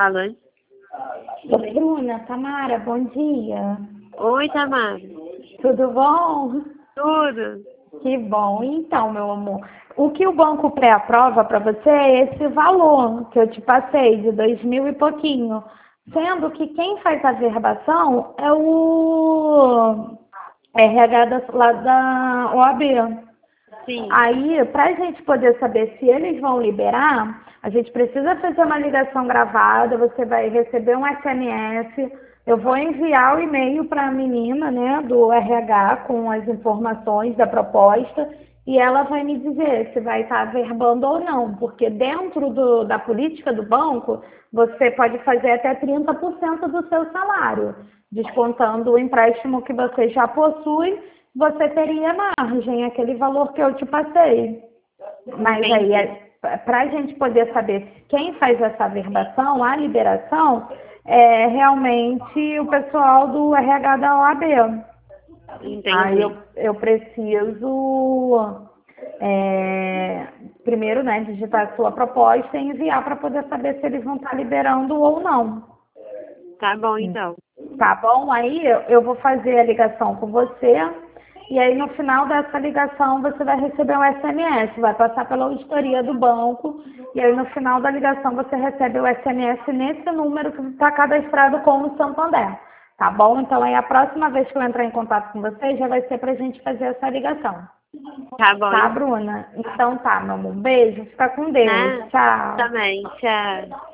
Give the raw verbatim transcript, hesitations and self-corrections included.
Alô? Oi, Bruna, Tamara, bom dia. Oi, Tamara. Tudo bom? Tudo. Que bom. Então, meu amor, o que o banco pré-aprova para você é esse valor que eu te passei, de dois mil e pouquinho. Sendo que quem faz a verbação é o R H da, lá da O A B. Sim. Aí, para a gente poder saber se eles vão liberar, a gente precisa fazer uma ligação gravada, você vai receber um S M S, eu vou enviar o e-mail para a menina, né, do R H com as informações da proposta e ela vai me dizer se vai estar verbando ou não, porque dentro do, da política do banco, você pode fazer até trinta por cento do seu salário, descontando o empréstimo que você já possui, você teria margem, aquele valor que eu te passei. Mas Entendi. aí, para a gente poder saber quem faz essa verbação, a liberação, é realmente o pessoal do R H da O A B. Entendi. Aí eu, eu preciso, é, primeiro, né, digitar a sua proposta e enviar para poder saber se eles vão estar liberando ou não. Tá bom, então. Tá bom? Aí eu eu vou fazer a ligação com você e aí no final dessa ligação você vai receber um S M S, vai passar pela auditoria do banco e aí no final da ligação você recebe o S M S nesse número que está cadastrado como Santander. Tá bom? Então aí a próxima vez que eu entrar em contato com você já vai ser pra gente fazer essa ligação. Tá bom, Tá, então. Bruna? Então tá, meu amor. Um beijo, fica com Deus. Ah, Tchau. também. Tchau.